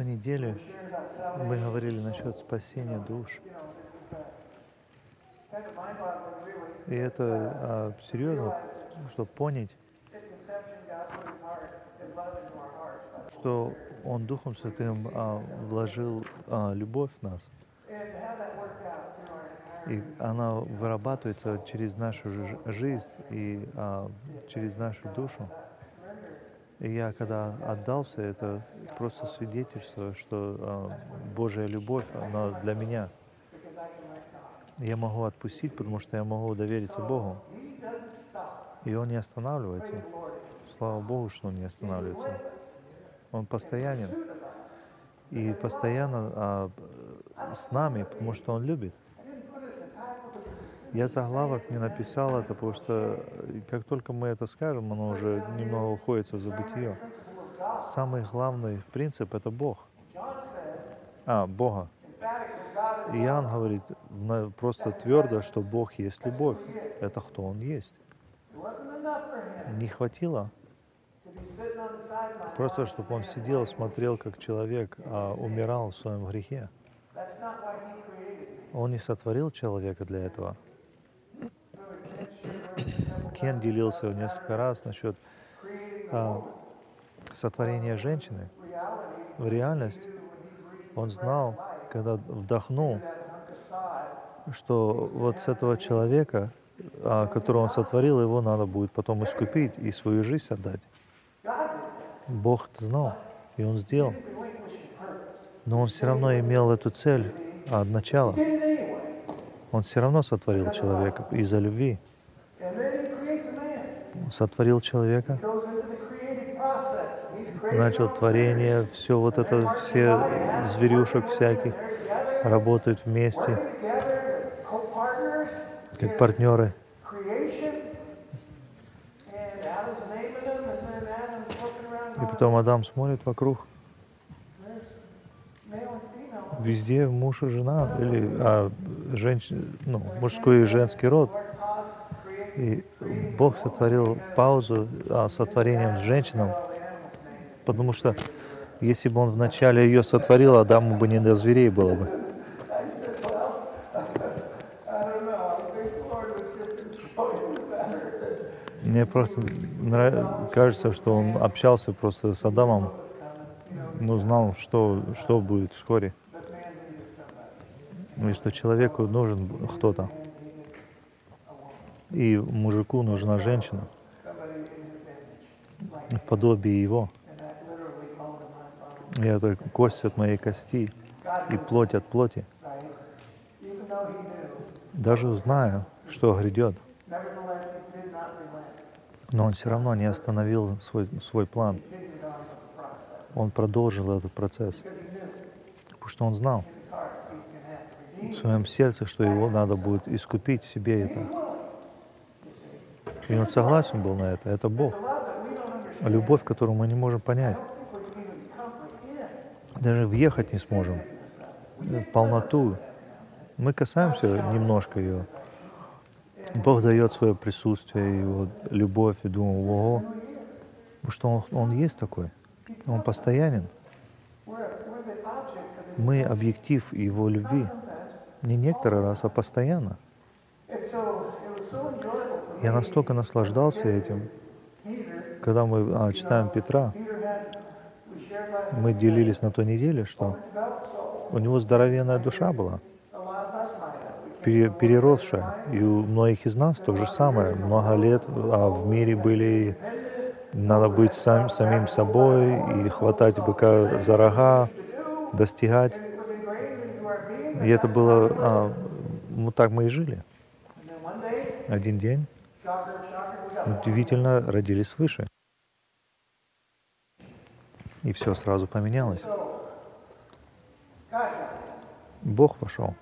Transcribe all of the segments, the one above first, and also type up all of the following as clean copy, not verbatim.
неделе мы говорили насчет спасения душ. И это серьезно, чтобы понять, что Он Духом Святым вложил любовь в нас. И она вырабатывается через нашу жизнь и через нашу душу. И я, когда отдался, это просто свидетельство, что Божья любовь, она для меня. Я могу отпустить, потому что я могу довериться Богу. И Он не останавливается. Слава Богу, что Он не останавливается. Он постоянен. И постоянно с нами, потому что Он любит. Я заглавок не написал это, потому что как только мы это скажем, оно уже немного уходит в забытие. Самый главный принцип — это Бог. Бога. Иоанн говорит просто твердо, что Бог есть любовь. Это кто Он есть. Не хватило просто, чтобы Он сидел, смотрел, как человек умирал в своем грехе. Он не сотворил человека для этого. Кен делился несколько раз насчет сотворения женщины. В реальность он знал, когда вдохнул, что вот с этого человека, которого он сотворил, его надо будет потом искупить и свою жизнь отдать. Бог это знал, и Он сделал. Но Он все равно имел эту цель от начала. Он все равно сотворил человека из-за любви. Сотворил человека, начал творение, все вот это, все зверюшек всяких работают вместе, как партнеры. И потом Адам смотрит вокруг. Везде муж и жена, или мужской и женский род. И Бог сотворил паузу сотворением с женщинам, потому что если бы Он вначале ее сотворил, Адаму бы не до зверей было бы. Мне просто кажется, что Он общался просто с Адамом, но знал, что будет вскоре. И что человеку нужен кто-то. И мужику нужна женщина в подобии его. И это кость от моей кости и плоть от плоти. Даже зная, что грядет, но Он все равно не остановил свой план. Он продолжил этот процесс, потому что Он знал в своем сердце, что его надо будет искупить себе это. И Он согласен был на это. Это Бог. Любовь, которую мы не можем понять. Даже въехать не сможем в полноту. Мы касаемся немножко ее. Бог дает свое присутствие, Его любовь, и думаю, ого, потому что Он есть такой. Он постоянен. Мы объектив Его любви. Не некоторый раз, а постоянно. Я настолько наслаждался этим, когда мы читаем Петра. Мы делились на той неделе, что у него здоровенная душа была, переросшая. И у многих из нас то же самое. Много лет в мире были, надо быть самим собой и хватать быка за рога, достигать. И это было, так мы и жили. Один день, удивительно, родились свыше. И все сразу поменялось. Бог вошел.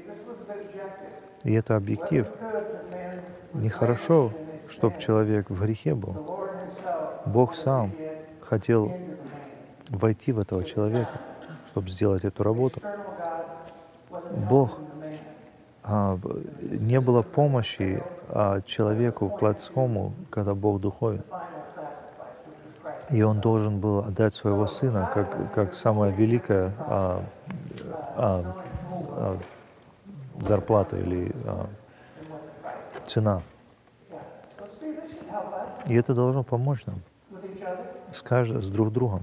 И это объектив. Нехорошо, чтобы человек в грехе был. Бог сам хотел войти в этого человека, чтобы сделать эту работу. Бог, не было помощи человеку плотскому, когда Бог духовен. И он должен был отдать своего сына как самая великая а, а, зарплата или цена. И это должно помочь нам с друг другом.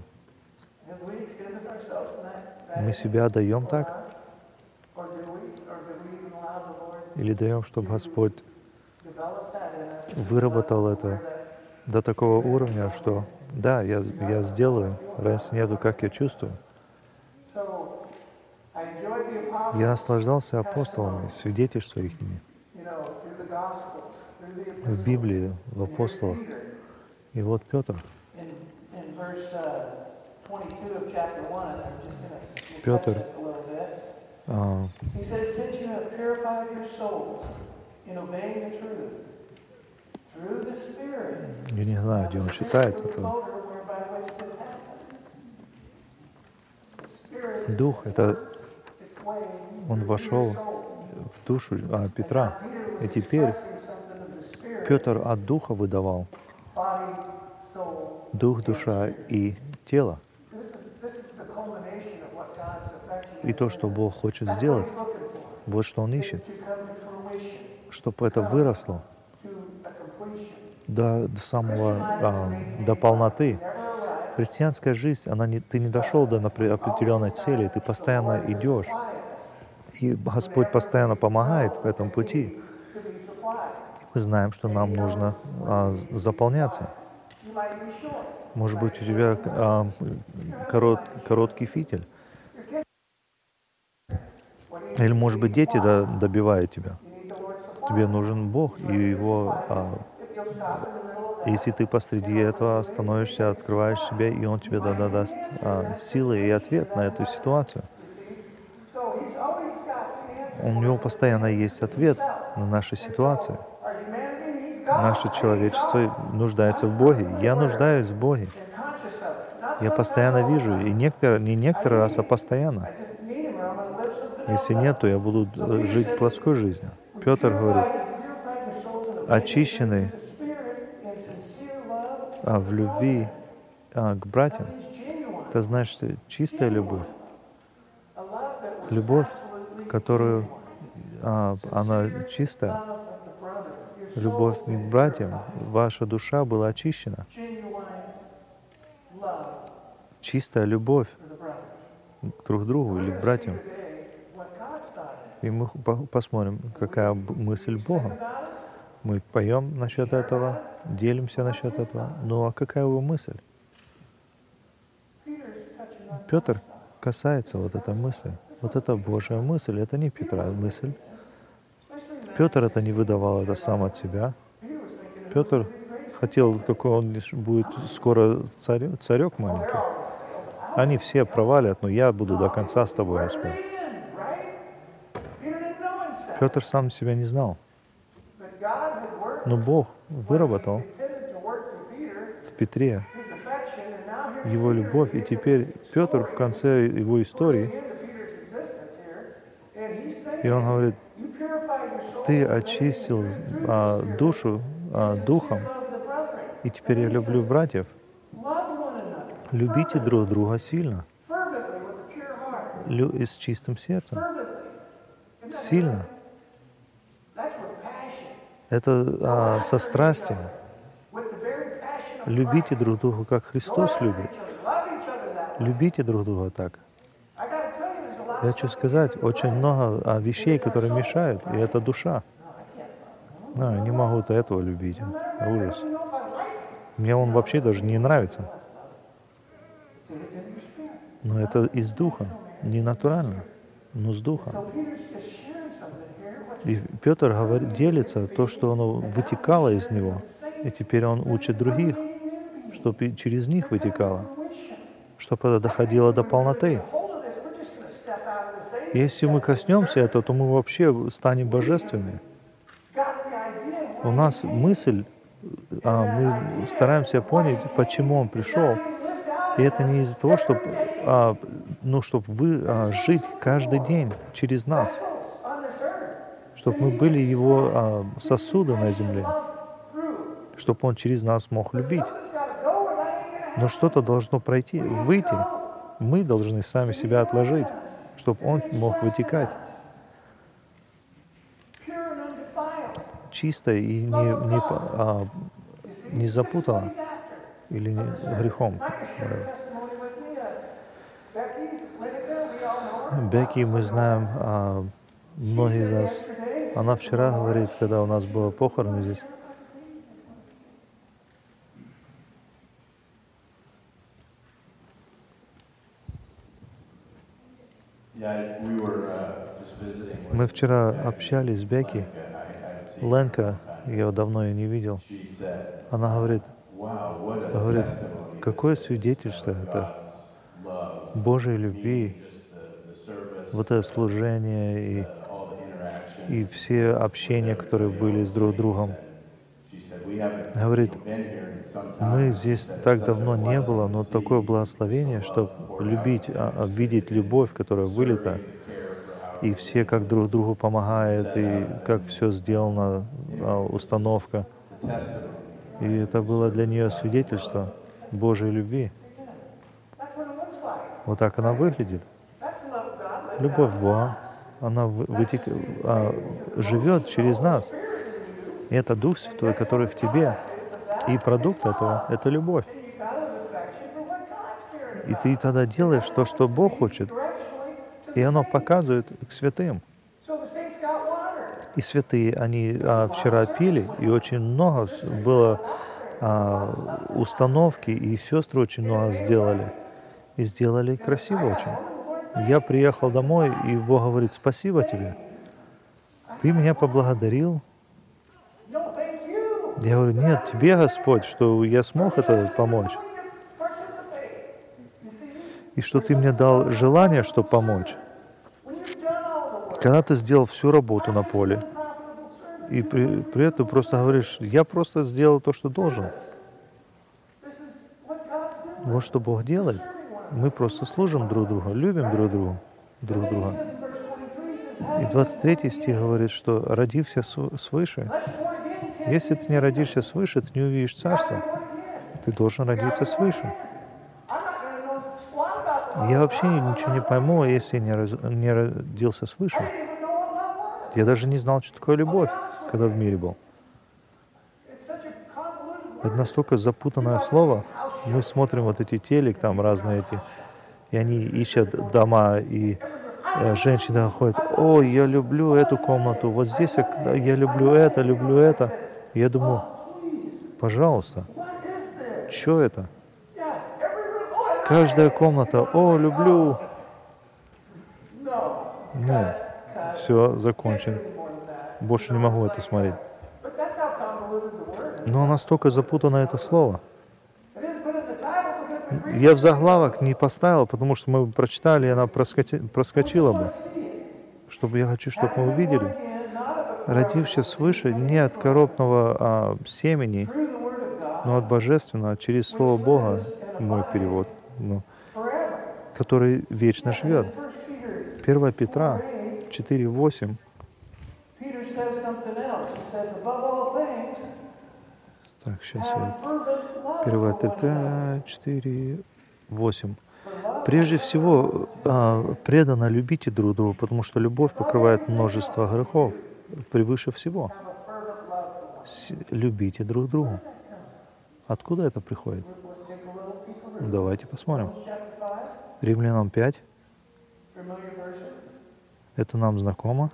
Мы себя отдаем так или даем, чтобы Господь выработал это до такого уровня, что да, я сделаю, разницы нету, как я чувствую. Я наслаждался апостолами, свидетельствуя их в Библии, в апостолах. И вот Петр. Петр я не знаю, где он читает это. Дух — это он вошел в душу Петра. И теперь Петр от Духа выдавал. Дух, душа и тело. И то, что Бог хочет сделать, вот что Он ищет. Чтобы это выросло до полноты. Христианская жизнь, ты не дошел до определенной цели, ты постоянно идешь. И Господь постоянно помогает в этом пути. Мы знаем, что нам нужно заполняться. Может быть, у тебя короткий фитиль. Или, может быть, дети добивают тебя. Тебе нужен Бог, и Его... Если ты посреди этого становишься, открываешь себя, и Он тебе даст силы и ответ на эту ситуацию. У Него постоянно есть ответ на наши ситуации. Наше человечество нуждается в Боге. Я нуждаюсь в Боге. Я постоянно вижу, и не некоторый раз, а постоянно. Если нет, то я буду жить плоской жизнью. Петр говорит, очищенный в любви к братьям, это значит чистая любовь. Любовь, которую она чистая. Любовь к братьям, ваша душа была очищена. Чистая любовь к друг другу или к братьям. И мы посмотрим, какая мысль Бога. Мы поем насчет этого, делимся насчет этого. Ну а какая его мысль? Петр касается вот этой мысли. Вот это Божья мысль, это не Петра мысль. Петр это не выдавал это сам от себя. Петр хотел, какой он будет скоро царек маленький. Они все провалят, но я буду до конца с тобой, Господь. Петр сам себя не знал. Но Бог выработал в Петре его любовь, и теперь Петр в конце его истории, и он говорит, ты очистил душу духом, и теперь я люблю братьев. Любите друг друга сильно, и с чистым сердцем. Сильно. Это со страстью. Любите друг друга, как Христос любит. Любите друг друга так. Я хочу сказать, очень много вещей, которые мешают, и это душа. Я не могу этого любить. Ужас. Мне он вообще даже не нравится. Но это из духа, не натурально, но с духа. И Петр делится то, что оно вытекало из него, и теперь он учит других, чтобы через них вытекало, чтобы это доходило до полноты. Если мы коснемся этого, то мы вообще станем божественными. У нас мысль, мы стараемся понять, почему он пришел. И это не из-за того, чтобы жить каждый день через нас, чтобы мы были его сосуды на земле, чтобы он через нас мог любить. Но что-то должно пройти, выйти. Мы должны сами себя отложить, чтобы он мог вытекать чисто и не запутано или грехом. Бекки, мы знаем, многие из нас, она вчера говорит, когда у нас было похороны здесь, мы вчера общались с Бекки, Ленка, я давно ее не видел, она говорит, какое свидетельство это Божьей любви, вот это служение и все общения, которые были с друг другом. Говорит, мы здесь так давно не было, но такое благословение, чтобы любить, видеть любовь, которая вылита, и все как друг другу помогают, и как все сделано, установка. И это было для нее свидетельство Божьей любви. Вот так она выглядит. Любовь Бога, она живет через нас. И это Дух Святой, который в тебе. И продукт этого — это любовь. И ты тогда делаешь то, что Бог хочет. И оно показывает к святым. И святые, они вчера пили, и очень много было установки, и сестры очень много сделали. И сделали красиво очень. Я приехал домой, и Бог говорит, спасибо тебе. Ты меня поблагодарил. Я говорю, нет, тебе, Господь, что я смог это помочь. И что ты мне дал желание, чтобы помочь. Когда ты сделал всю работу на поле, и при этом просто говоришь, я просто сделал то, что должен. Вот что Бог делает. Мы просто служим друг другу, любим друг друга. И 23 стих говорит, что родився свыше. Если ты не родишься свыше, ты не увидишь царство. Ты должен родиться свыше. Я вообще ничего не пойму, если не родился свыше. Я даже не знал, что такое любовь, когда в мире был. Это настолько запутанное слово. Мы смотрим вот эти телек, там разные эти, и они ищут дома, и женщины ходят, ой, я люблю эту комнату, вот здесь я люблю это. Я думаю, пожалуйста, что это? Каждая комната, о, люблю. Ну, все, закончен. Больше не могу это смотреть. Но настолько запутано это слово. Я в заглавок не поставил, потому что мы прочитали, и она проскочила бы. Я хочу, чтобы мы увидели. Родившись свыше не от коробного семени, но от божественного, через Слово Бога, мой перевод, который вечно живет. 1 Петра 4:8. Так, сейчас я... 1 Петра 4:8. Прежде всего, преданно любите друг друга, потому что любовь покрывает множество грехов. Превыше всего. Любите друг друга. Откуда это приходит? Давайте посмотрим. Римлянам 5. Это нам знакомо.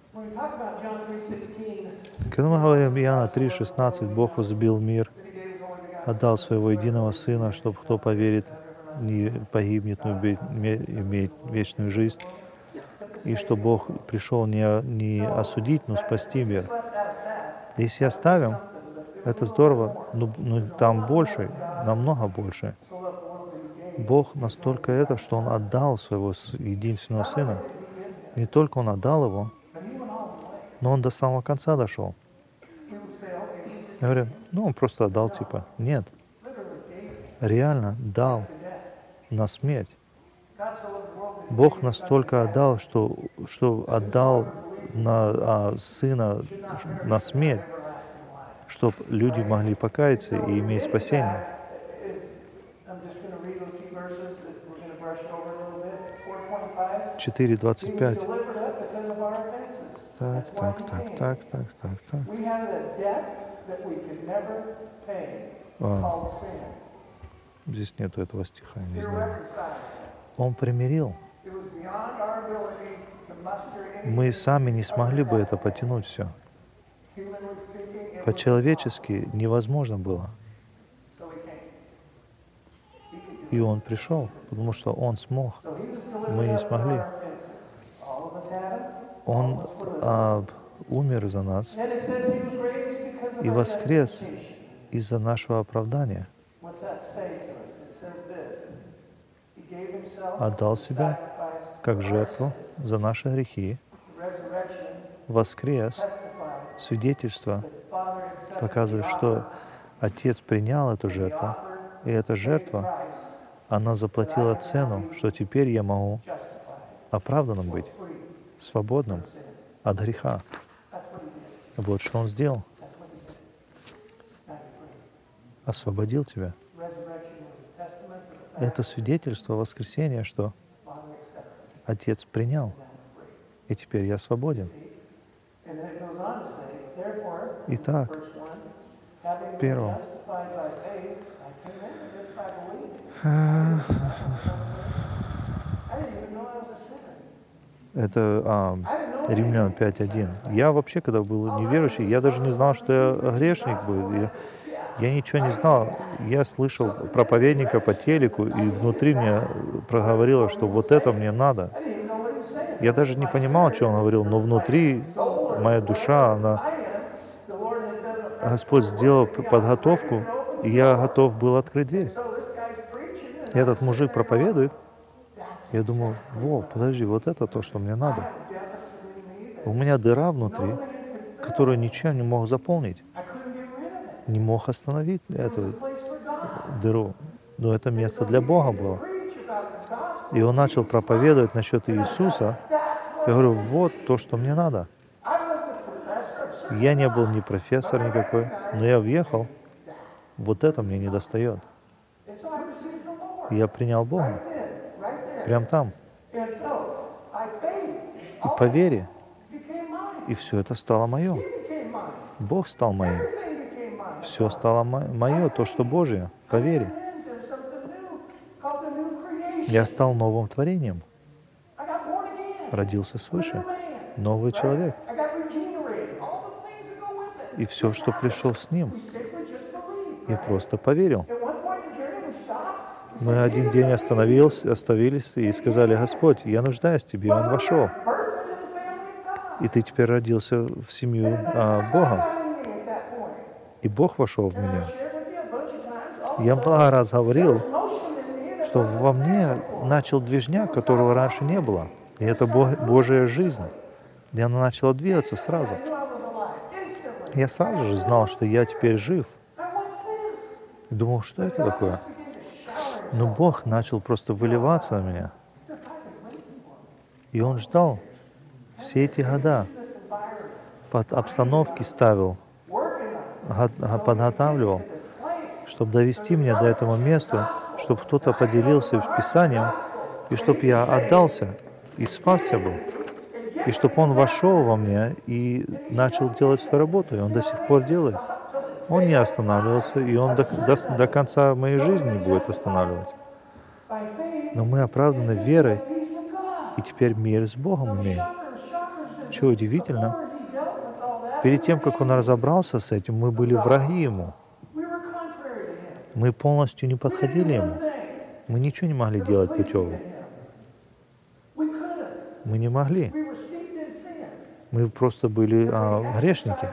Когда мы говорим Иоанна 3:16, Бог возлюбил мир, отдал своего единого Сына, чтобы кто поверит, не погибнет, но имеет вечную жизнь. И что Бог пришел не осудить, но спасти мир. Если оставим, это здорово, но там больше, намного больше. Бог настолько что Он отдал своего единственного Сына. Не только Он отдал Его, но Он до самого конца дошел. Я говорю, Он просто отдал, Нет. Реально дал на смерть. Бог настолько отдал, что отдал Сына на смерть, чтобы люди могли покаяться и иметь спасение. 4:25. Так. А, здесь нету этого стиха, не знаю. Он примирил. Мы сами не смогли бы это потянуть все. По-человечески невозможно было. И Он пришел, потому что Он смог. Мы не смогли. Он умер за нас и воскрес из-за нашего оправдания. Отдал себя как жертву за наши грехи. Воскрес. Свидетельство показывает, что Отец принял эту жертву, и эта жертва, она заплатила цену, что теперь я могу оправданным быть, свободным от греха. Вот что Он сделал. Освободил тебя. Это свидетельство воскресения, что Отец принял, и теперь я свободен. Итак, в первом. Это Римлян 5:1. Я вообще, когда был неверующий, я даже не знал, что я грешник был. Я ничего не знал. Я слышал проповедника по телеку, и внутри меня проговорило, что вот это мне надо. Я даже не понимал, что он говорил, но внутри моя душа, Господь сделал подготовку, и я готов был открыть дверь. И этот мужик проповедует. Я думаю, подожди, вот это то, что мне надо. У меня дыра внутри, которую ничем не мог заполнить. Не мог остановить эту дыру. Но это место для Бога было. И он начал проповедовать насчет Иисуса. Я говорю, вот то, что мне надо. Я не был ни профессор никакой, но я въехал. Вот это мне не достает. Я принял Бога. Прям там. И по вере. И все это стало мое. Бог стал моим. Все стало мое, то, что Божье, по вере. Я стал новым творением. Родился свыше. Новый человек. И все, что пришел с ним. Я просто поверил. Мы один день остановились и сказали, Господь, я нуждаюсь в Тебе. И Он вошел. И ты теперь родился в семью Бога. И Бог вошел в меня. Я много раз говорил, что во мне начал движняк, которого раньше не было. И это Божья жизнь. И она начала двигаться сразу. Я сразу же знал, что я теперь жив. И думал, что это такое? Но Бог начал просто выливаться на меня. И Он ждал все эти года. Под обстановки ставил, подготавливал, чтобы довести меня до этого места, чтобы кто-то поделился Писанием, и чтобы я отдался и спасся был. И чтобы Он вошел во меня и начал делать свою работу. И Он до сих пор делает. Он не останавливался, и Он до конца моей жизни не будет останавливаться. Но мы оправданы верой, и теперь мир с Богом имеем. Что удивительно, перед тем, как Он разобрался с этим, мы были враги Ему. Мы полностью не подходили Ему. Мы ничего не могли делать путевым. Мы не могли. Мы просто были грешники.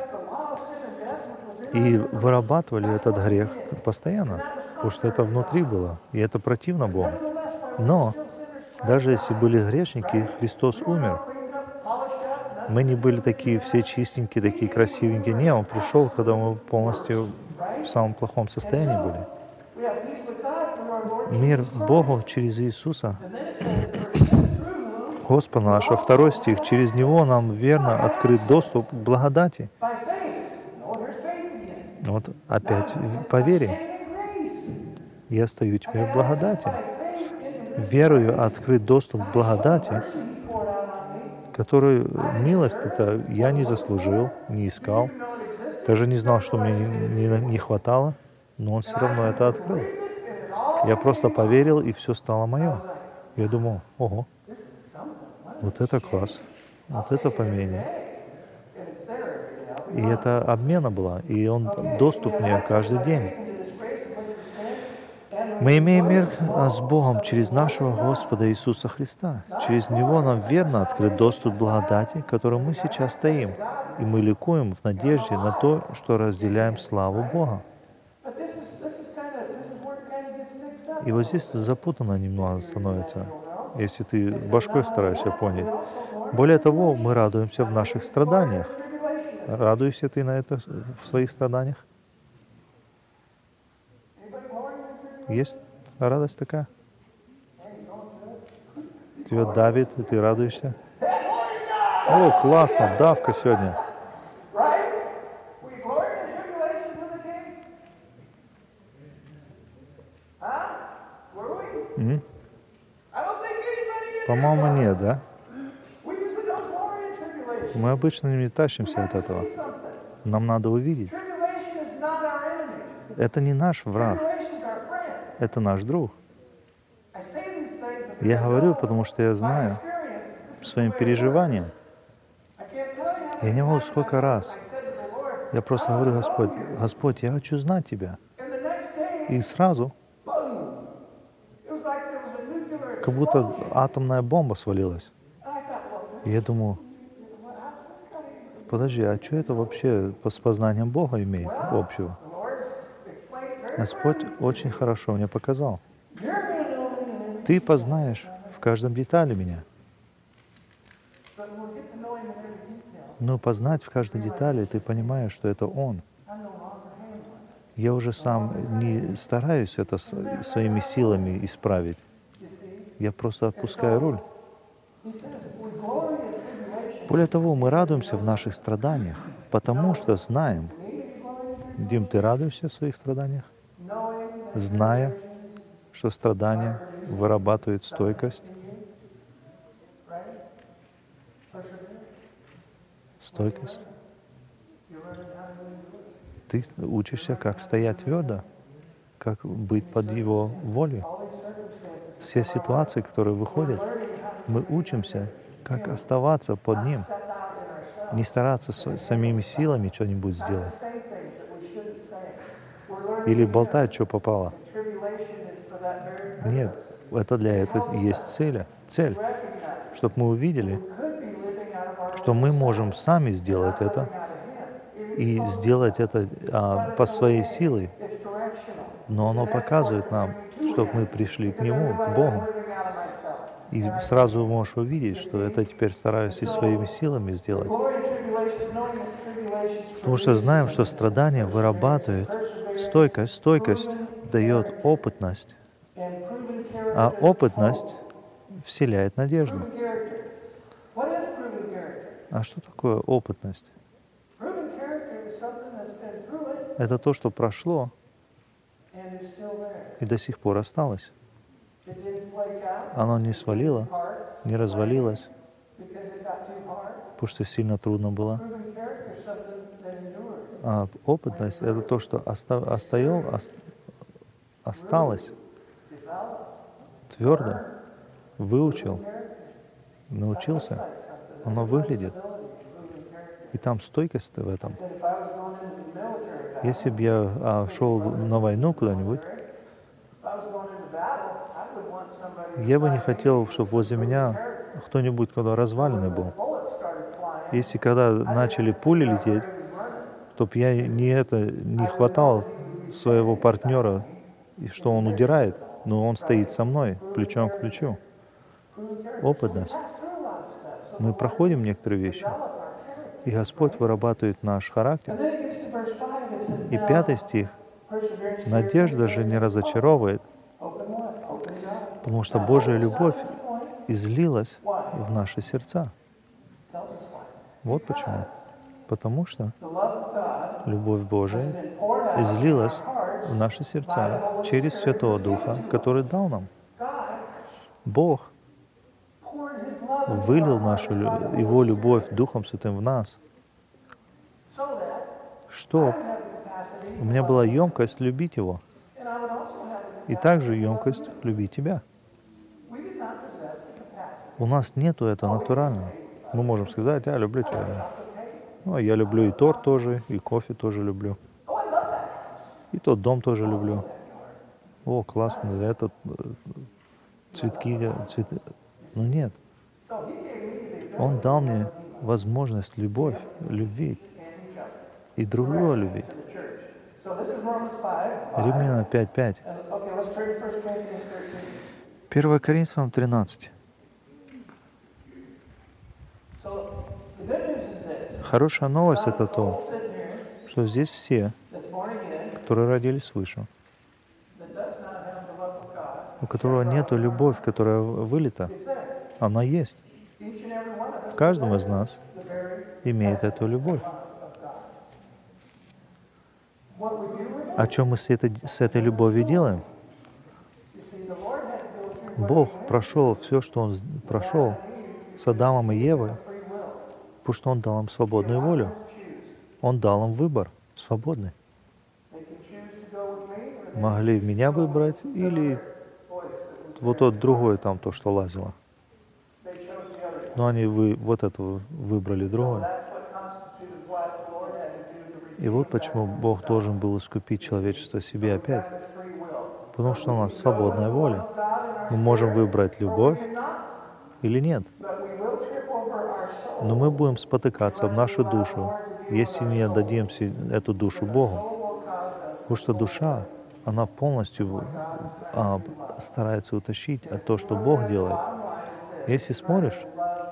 И вырабатывали этот грех постоянно, потому что это внутри было, и это противно Богу. Но даже если были грешники, Христос умер. Мы не были такие все чистенькие, такие красивенькие. Не, Он пришел, когда мы полностью в самом плохом состоянии были. Мир Богу через Иисуса, Господа нашего. 2 стих. Через Него нам верно открыт доступ к благодати. Вот опять по вере. Я стою теперь в благодати. верою открыть доступ к благодати, которую милость это я не заслужил, не искал, даже не знал, что мне не хватало, но Он все равно это открыл. Я просто поверил, и все стало мое. Я думал, ого, вот это класс, вот это помение. И это обмена была, и он доступ мне каждый день. Мы имеем мир с Богом через нашего Господа Иисуса Христа. Через Него нам верно открыт доступ к благодати, в которой мы сейчас стоим. И мы ликуем в надежде на то, что разделяем славу Бога. И вот здесь запутанно немного становится, если ты башкой стараешься понять. Более того, мы радуемся в наших страданиях. Радуешься ты на это в своих страданиях? Есть радость такая? Тебя давит, и ты радуешься? О, классно, давка сегодня. По-моему, нет, да? Мы обычно не тащимся от этого. Нам надо увидеть. Это не наш враг, это наш друг. Я говорю, потому что я знаю своим переживанием. Я не могу сколько раз. Я просто говорю, Господь, Господь, я хочу знать Тебя. И сразу, как будто атомная бомба свалилась. И я думаю, подожди, а что это вообще с познанием Бога имеет общего? Господь очень хорошо мне показал. Ты познаешь в каждом детали меня. Но познать в каждой детали, ты понимаешь, что это Он. Я уже сам не стараюсь это своими силами исправить. Я просто отпускаю руль. Более того, мы радуемся в наших страданиях, потому что знаем. Дим, ты радуешься в своих страданиях? Зная, что страдания вырабатывают стойкость. Стойкость. Ты учишься, как стоять твердо, как быть под Его волей. Все ситуации, которые выходят, мы учимся, как оставаться под Ним, не стараться самими силами что-нибудь сделать. Или болтать, что попало. Нет, это для этого есть цель, чтобы мы увидели, что мы можем сами сделать это, и сделать это по своей силе. Но оно показывает нам, чтобы мы пришли к Нему, к Богу. И сразу можешь увидеть, что это теперь стараюсь и своими силами сделать. Потому что знаем, что страдания вырабатывают стойкость. Стойкость дает опытность. А опытность вселяет надежду. А что такое опытность? Это то, что прошло и до сих пор осталось. Оно не свалило, не развалилось, потому что сильно трудно было. А опытность — это то, что осталось твердо, выучил, научился. Оно выглядит. И там стойкость в этом. Если бы я шел на войну куда-нибудь, я бы не хотел, чтобы возле меня кто-нибудь, когда разваленный был. Если когда начали пули лететь, то я не хватал своего партнера, и что он удирает, но он стоит со мной, плечом к плечу. Опытность. Мы проходим некоторые вещи, и Господь вырабатывает наш характер. И 5 стих. Надежда же не разочаровывает, потому что Божья любовь излилась в наши сердца. Вот почему. Потому что любовь Божия излилась в наши сердца через Святого Духа, который дал нам. Бог вылил Его любовь Духом Святым в нас, что у меня была емкость любить Его, и также емкость любить Тебя. У нас нету этого натурально. Мы можем сказать: я люблю тебя. Ну, я люблю и торт тоже, и кофе тоже люблю. И тот дом тоже люблю. О, классно, этот цветы. Но нет. Он дал мне возможность любви и друг друга любить. Римлянам 5:5. 1 Коринфянам 13. Хорошая новость — это то, что здесь все, которые родились свыше, у которого нету любовь, которая вылита, она есть. В каждом из нас имеет эту любовь. О чем мы с этой любовью делаем? Бог прошел все, что Он прошел с Адамом и Евой, потому что Он дал им свободную волю. Он дал им выбор свободный. Могли меня выбрать или вот тот другой там, то, что лазило. Но они вот этого выбрали другое. И вот почему Бог должен был искупить человечество себе опять. Потому что у нас свободная воля. Мы можем выбрать любовь или нет. Но мы будем спотыкаться в нашу душу, если не отдадим эту душу Богу. Потому что душа, она полностью старается утащить от того, что Бог делает. Если смотришь,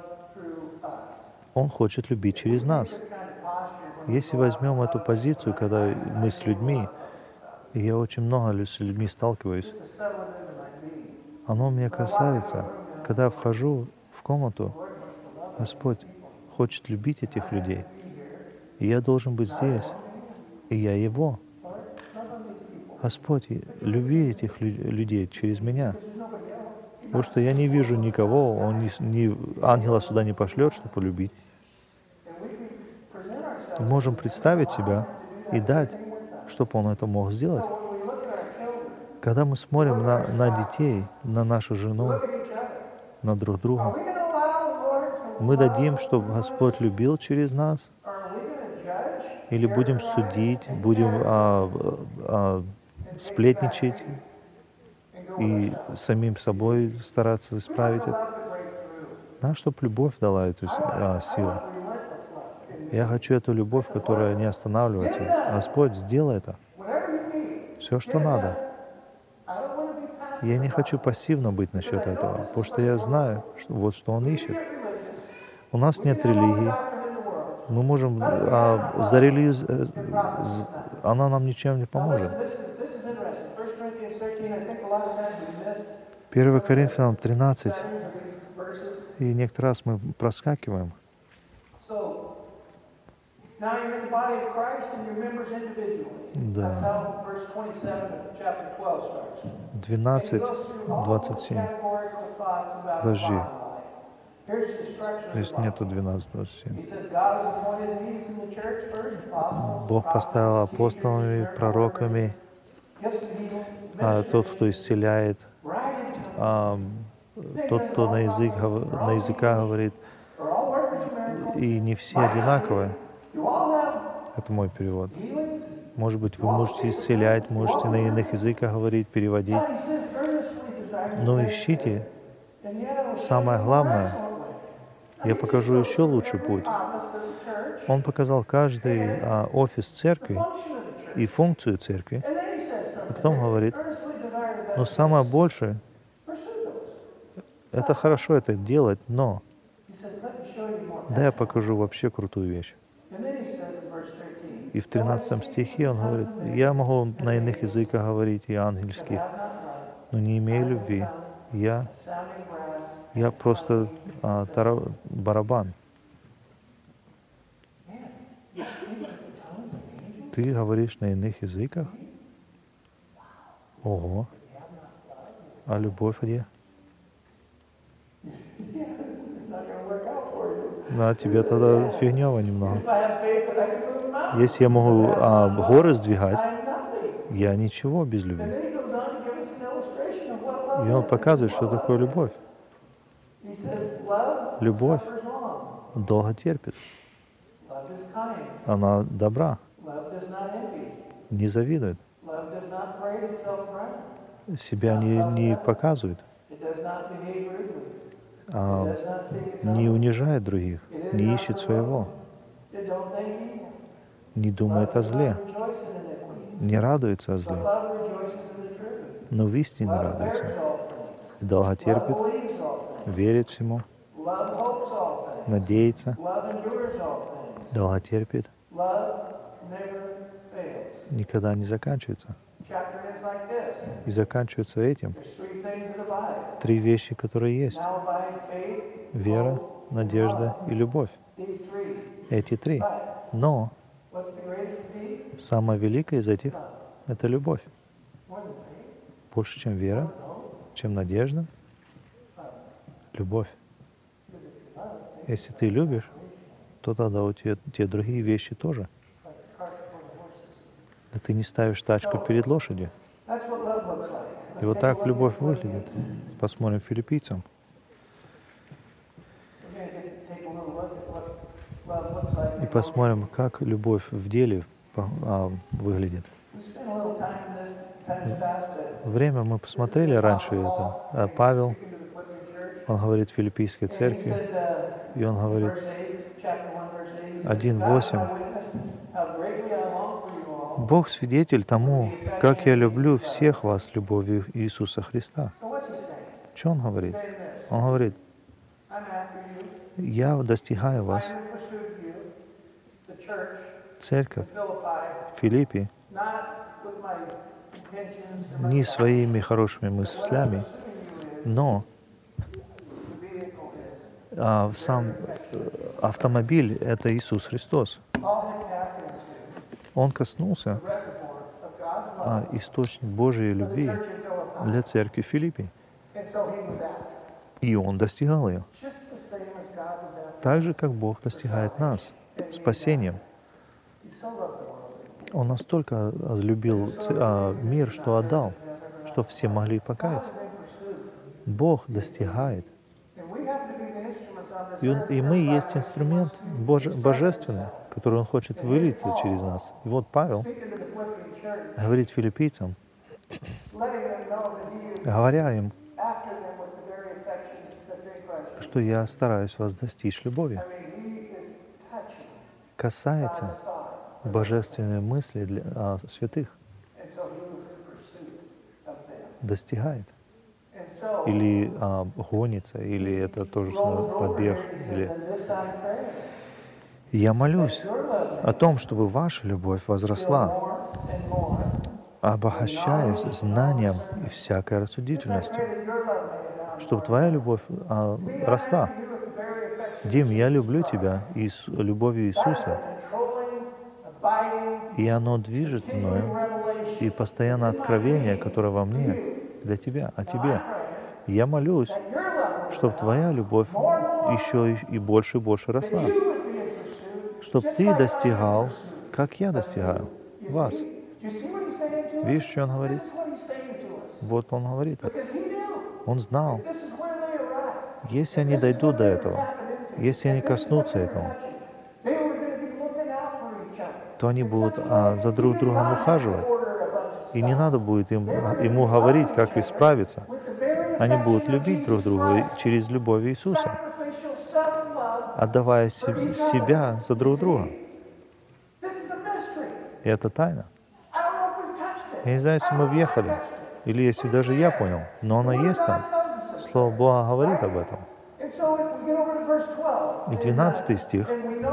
Он хочет любить через нас. Если возьмем эту позицию, когда мы с людьми, и я очень много с людьми сталкиваюсь, оно меня касается. Когда я вхожу в комнату, Господь хочет любить этих людей, и я должен быть здесь, и я Его. Господь, люби этих людей через меня. Потому что я не вижу никого, Он ангела сюда не пошлет, чтобы полюбить. Мы можем представить себя и дать, чтобы Он это мог сделать. Когда мы смотрим на детей, на нашу жену, на друг друга, мы дадим, чтобы Господь любил через нас? Или будем судить, будем сплетничать и самим собой стараться исправить это? Надо, чтобы любовь дала эту силу. Я хочу эту любовь, которая не останавливается. Господь, сделай это. Все, что надо. Я не хочу пассивно быть насчет этого, потому что я знаю, что Он ищет. У нас нет религии. Мы можем за религию, она нам ничем не поможет. 1 Коринфянам 13. И некоторый раз мы проскакиваем. 12:27. Подожди. Здесь нету 12:27. Бог поставил апостолами, пророками, тот, кто исцеляет, тот, кто на языках говорит, и не все одинаковые. Это мой перевод. Может быть, вы можете исцелять, можете на иных языках говорить, переводить. Но ищите. Самое главное, я покажу еще лучший путь. Он показал каждый офис церкви и функцию церкви. И потом говорит, но самое большее, это хорошо это делать, но да, я покажу вообще крутую вещь. И в 13 стихе он говорит, я могу на иных языках говорить и ангельских, но не имею любви. Я просто барабан. Ты говоришь на иных языках? Ого. А любовь где? А тебе тогда фигнево немного. Если я могу горы сдвигать, я ничего без любви. И он показывает, что такое любовь. Любовь долго терпит. Она добра, не завидует, себя не показывает, не унижает других, не ищет своего, не думает о зле, не радуется о зле, но в истине радуется. Долго терпит, верит всему, надеется, долго терпит, никогда не заканчивается. И заканчивается этим. 3 вещи, которые есть. Вера, надежда и любовь. Эти 3. Но самое великое из этих — это любовь. Больше, чем вера, чем надежда. Любовь. Если ты любишь, то тогда у тебя те другие вещи тоже. Да ты не ставишь тачку перед лошадью. И вот так любовь выглядит. Посмотрим Филиппийцам. И посмотрим, как любовь в деле выглядит. Время мы посмотрели раньше это. Павел, он говорит Филиппийской церкви, и он говорит 1:8. Бог свидетель тому, как я люблю всех вас любовью Иисуса Христа. Что он говорит? Он говорит, я достигаю вас, церковь Филиппи, не своими хорошими мыслями, но сам автомобиль — это Иисус Христос. Он коснулся источник Божьей любви для церкви Филиппи. И он достигал ее. Так же, как Бог достигает нас спасением. Он настолько любил мир, что отдал, что все могли покаяться. Бог достигает. И мы есть инструмент божественный, который Он хочет вылиться через нас. И вот Павел говорит филиппийцам, говоря им, что я стараюсь вас достичь любовью. Касается божественной мысли для святых. Достигает. Или гонится, или это тоже побег. Или... Я молюсь о том, чтобы ваша любовь возросла, обогащаясь знанием и всякой рассудительностью. Чтобы твоя любовь росла. Дим, я люблю тебя любовью Иисуса. И оно движет мною, и постоянно откровение, которое во мне, для тебя, о тебе. Я молюсь, чтобы твоя любовь еще и больше росла. Чтобы ты достигал, как я достигаю, вас. Видишь, что он говорит? Вот он говорит это. Он знал, если они дойдут до этого, если они коснутся этого, то они будут за друг другом ухаживать. И не надо будет ему говорить, как исправиться. Они будут любить друг друга через любовь Иисуса, отдавая себя за друг друга. И это тайна. Я не знаю, если мы въехали, или если даже я понял, но оно есть там. Слово Бога говорит об этом. И 12 стих, и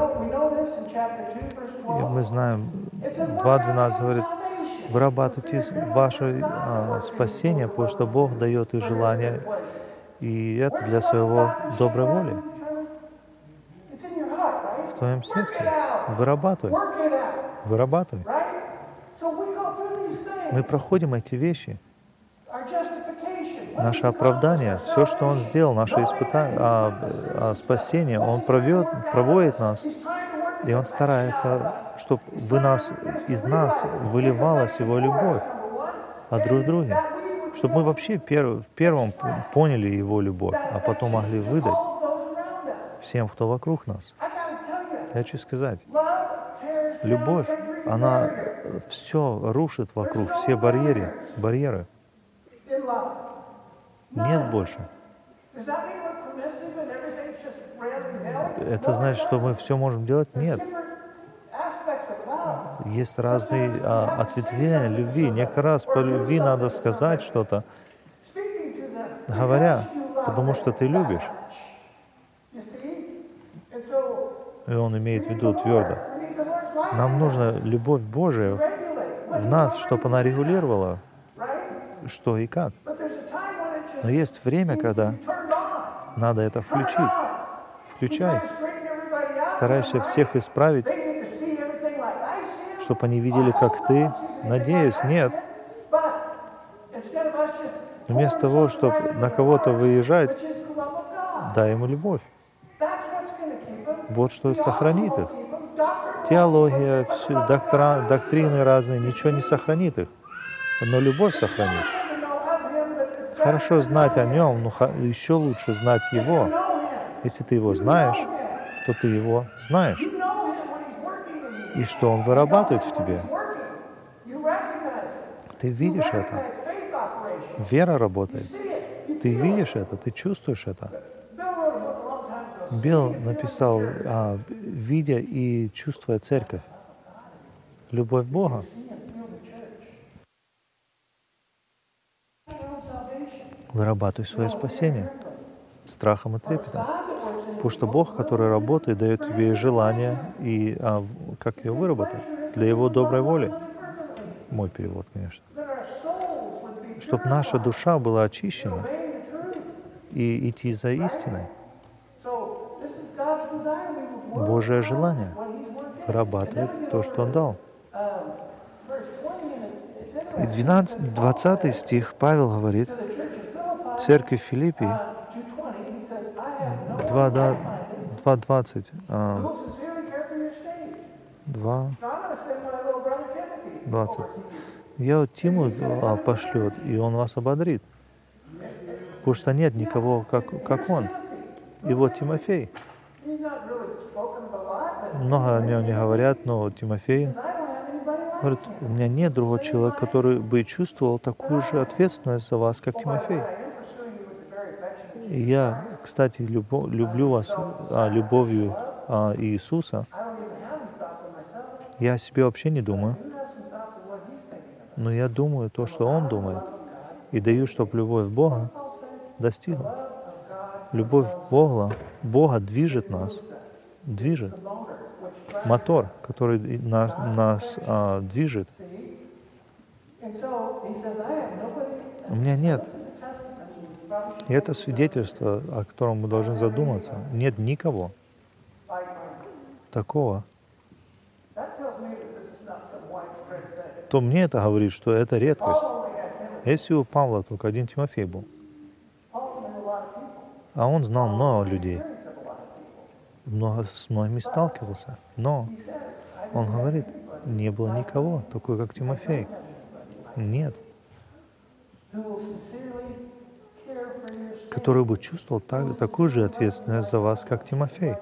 мы знаем, 2:12 говорит, вырабатывайте ваше спасение, потому что Бог дает и желание, и это для своего доброй воли. В твоем сердце. Вырабатывай. Вырабатывай. Мы проходим эти вещи. наше оправдание, все, что Он сделал, наше спасение, Он проводит нас, и Он старается, чтобы из нас выливалась Его любовь о друг друге, чтобы мы вообще в первом поняли Его любовь, а потом могли выдать всем, кто вокруг нас. Я хочу сказать, любовь, она все рушит вокруг, все барьеры. Нет больше. Это значит, что мы все можем делать? Нет. Есть разные ответвления любви. Некоторый раз по любви надо сказать что-то, говоря, потому что ты любишь. И он имеет в виду твердо. Нам нужна любовь Божия в нас, чтобы она регулировала, что и как. Но есть время, когда надо это включить. Включай. Старайся всех исправить, чтобы они видели, как ты. Надеюсь, нет. Вместо того, чтобы на кого-то выезжать, дай ему любовь. Вот что сохранит их. Теология, доктрины разные, ничего не сохранит их. Но любовь сохранит. Хорошо знать о нем, но еще лучше знать его. Если ты его знаешь, то ты его знаешь. И что он вырабатывает в тебе. Ты видишь это. Вера работает. Ты видишь это, ты чувствуешь это. Билл написал, видя и чувствуя церковь. Любовь Бога. Вырабатывай свое спасение страхом и трепетом. Потому что Бог, который работает, дает тебе и желание, и как ее выработать, для Его доброй воли. Мой перевод, конечно. Чтобы наша душа была очищена и идти за истиной. Божье желание вырабатывает то, что Он дал. И 20 стих Павел говорит, церковь Филиппии, 2:20, 2:20. Я вот Тиму пошлет, и он вас ободрит. Потому что нет никого, как он. И вот Тимофей. Много о нем не говорят, но Тимофей говорит, у меня нет другого человека, который бы чувствовал такую же ответственность за вас, как Тимофей. И я, кстати, люблю вас любовью Иисуса. Я о себе вообще не думаю. Но я думаю то, что Он думает. И даю, чтобы любовь Бога достигла. Любовь Бога движет нас. Движет. Мотор, который нас движет. У меня нет. И это свидетельство, о котором мы должны задуматься. Нет никого такого. То мне это говорит, что это редкость. Если у Павла только один Тимофей был, а он знал много людей, с многими сталкивался, но он говорит, не было никого такой, как Тимофей. Нет. Который бы чувствовал такую же ответственность за вас, как Тимофей.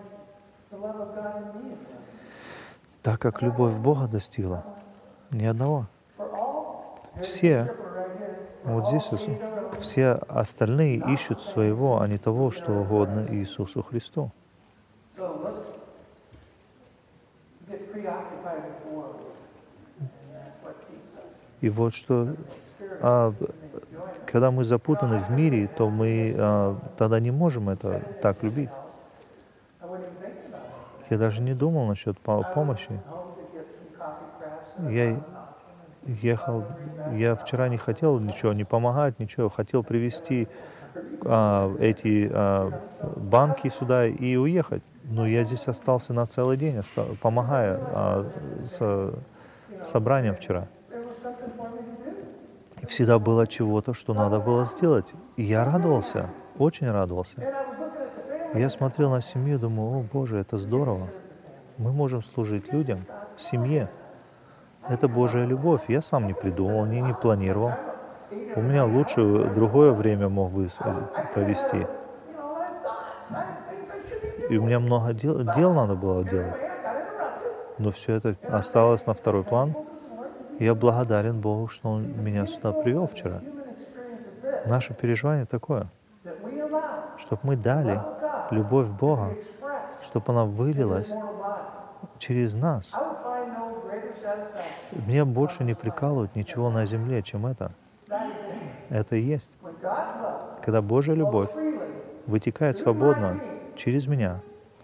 Так как любовь Бога достигла, ни одного. Все, вот здесь все остальные ищут своего, а не того, что угодно Иисусу Христу. И вот что, когда мы запутаны в мире, то мы тогда не можем это так любить. Я даже не думал насчет помощи. Я вчера не хотел ничего, не помогать, ничего. Хотел привезти эти банки сюда и уехать. Но я здесь остался на целый день, помогая с собранием вчера. И всегда было чего-то, что надо было сделать. И я радовался, очень радовался. Я смотрел на семью, думаю, о Боже, это здорово. Мы можем служить людям в семье. Это Божья любовь. Я сам не придумал, не планировал. У меня лучше другое время мог бы провести. И у меня много дел надо было делать. Но все это осталось на второй план. И я благодарен Богу, что Он меня сюда привел вчера. Наше переживание такое, чтобы мы дали любовь Бога, чтобы она вылилась через нас. Меня больше не прикалывает ничего на земле, чем это. Это и есть. Когда Божья любовь вытекает свободно через меня,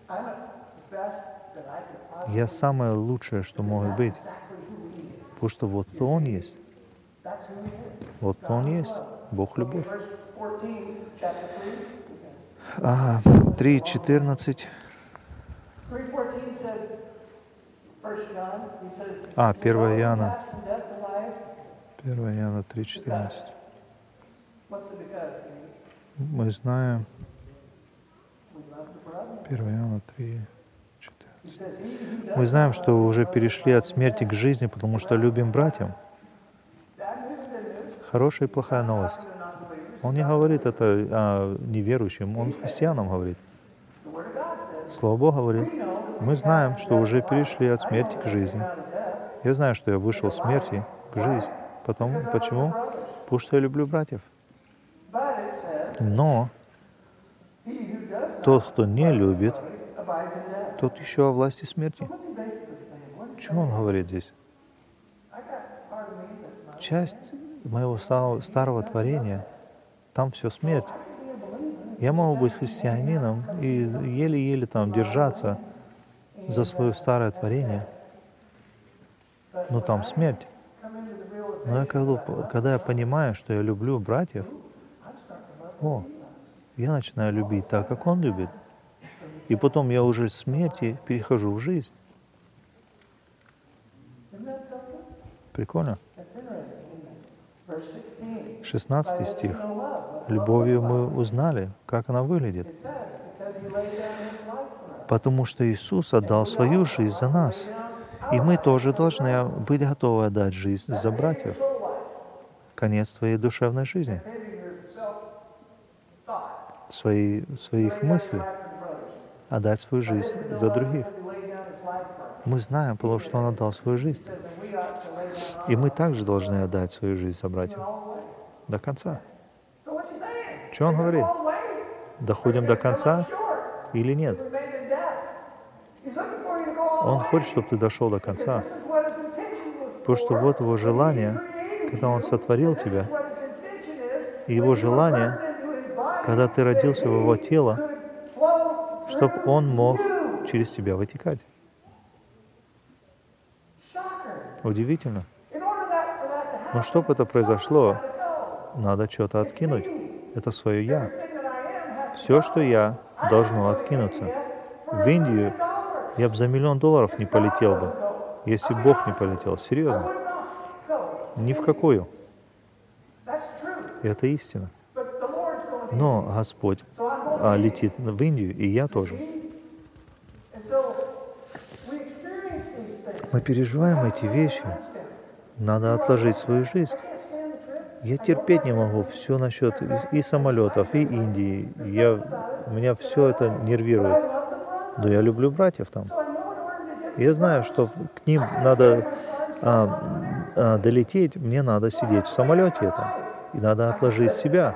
я самое лучшее, что может быть. Потому что вот кто Он есть. Вот кто Он есть. Бог любовь. 3:14. 1 Иоанна. 1 Иоанна 3:14. Мы знаем. 1 Иоанна 3:14. Мы знаем, что уже перешли от смерти к жизни, потому что любим братьям. Хорошая и плохая новость. Он не говорит это неверующим, он христианам говорит. Слово Бога говорит, мы знаем, что уже перешли от смерти к жизни. Я знаю, что я вышел с смерти к жизни. Почему? Потому что я люблю братьев. Но тот, кто не любит, тот еще о власти смерти. Что он говорит здесь? Часть моего старого творения, там все смерть. Я могу быть христианином и еле-еле там держаться за свое старое творение, но там смерть. Но когда я понимаю, что я люблю братьев, я начинаю любить так, как Он любит. И потом я уже с смерти перехожу в жизнь. Прикольно. 16 стих. Любовью мы узнали, как она выглядит. Потому что Иисус отдал свою жизнь за нас. И мы тоже должны быть готовы отдать жизнь за братьев. Конец твоей душевной жизни. Своих мыслей. Отдать свою жизнь за других. Мы знаем, потому что Он отдал свою жизнь. И мы также должны отдать свою жизнь за братьев. До конца. Что Он говорит? Доходим до конца или нет? Он хочет, чтобы ты дошел до конца. Потому что вот Его желание, когда Он сотворил тебя, и Его желание, когда ты родился в Его тело, чтобы Он мог через тебя вытекать. Удивительно. Но чтобы это произошло, надо что-то откинуть. Это свое «я». Все, что я, должно откинуться. В Индию я бы за $1 000 000 не полетел бы, если Бог не полетел. Серьезно. Ни в какую. Это истина. Но Господь летит в Индию, и я тоже. Мы переживаем эти вещи. Надо отложить свою жизнь. Я терпеть не могу все насчет и самолетов, и Индии. Меня все это нервирует. Но я люблю братьев там. Я знаю, что к ним надо долететь, мне надо сидеть в самолете это. И надо отложить себя.